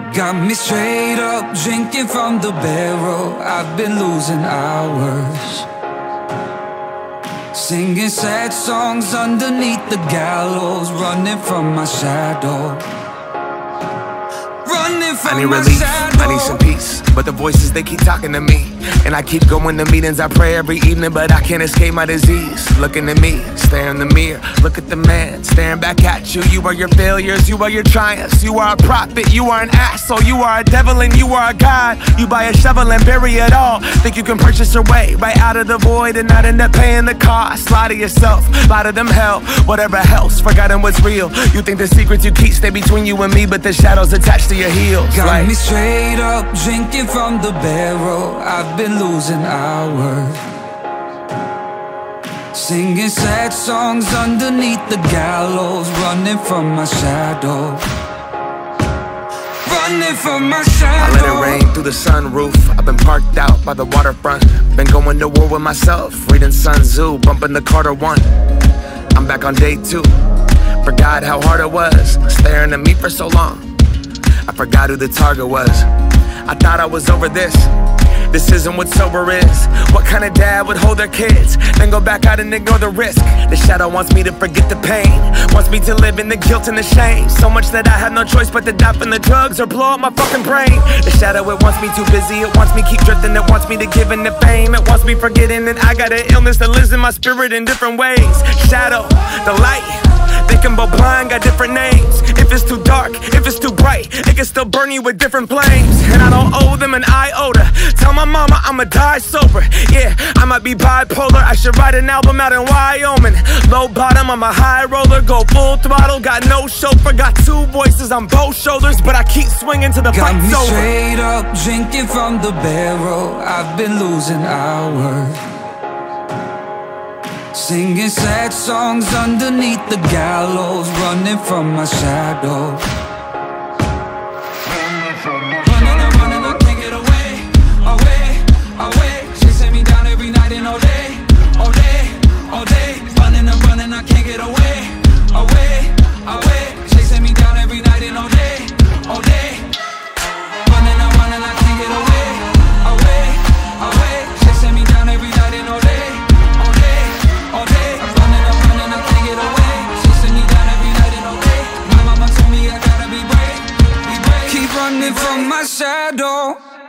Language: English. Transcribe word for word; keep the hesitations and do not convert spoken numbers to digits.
Got me straight up drinking from the barrel. I've been losing hours, singing sad songs underneath the gallows, running from my shadow. Running from I need my relief, shadow. I need some peace, but the voices, they keep talking to me. And I keep going to meetings, I pray every evening, but I can't escape my disease. Looking at me, stare in the mirror, look at the man staring back at you. You are your failures, you are your triumphs. You are a prophet, you are an asshole. You are a devil and you are a god. You buy a shovel and bury it all. Think you can purchase your way right out of the void and not end up paying the cost. Lie to yourself, lie to them, hell, whatever else, forgotten what's real. You think the secrets you keep stay between you and me, but the shadows attached to your heels. Got like, me straight up drinking from the barrel. I've been losing hours, singing sad songs underneath the gallows, running from my shadow. Running from my shadow. I let it rain through the sunroof. I've been parked out by the waterfront. Been going to war with myself, reading Sun Tzu, bumping the Carter One. I'm back on day two. Forgot how hard it was staring at me for so long. I forgot who the target was. I thought I was over this. This isn't what sober is. What kind of dad would hold their kids, then go back out and ignore the risk? The shadow wants me to forget the pain, wants me to live in the guilt and the shame. So much that I have no choice but to die from the drugs or blow up my fucking brain. The shadow, it wants me too busy, it wants me keep drifting, it wants me to give in the fame. It wants me forgetting that I got an illness that lives in my spirit in different ways. Shadow, the light, they can both blind, got different names. If it's too dark, if it's too bright, it can still burn you with different flames. And I don't owe them an iota. Tell my mama I'ma die sober. Yeah, I might be bipolar, I should write an album out in Wyoming. Low bottom, I'm a high roller, go full throttle. Got no chauffeur, got two voices on both shoulders, but I keep swinging till the Got fight's me over. straight up drinking from the barrel. I've been losing hours, singing sad songs underneath the gallows, running from my shadow. Running and running, I can't get away, away, away. Chasing me down every night and all day, all day, all day. Running and running, I can't get away, away, away. Chasing me down every night and all day, all day. Running and running, I can't get away, away, away. Chasing me down every night and all day, all day, all day. Running and running, I can't get away. Chasing me down every night and all day. My mama told me I gotta be brave, be brave. Keep running from my shadow.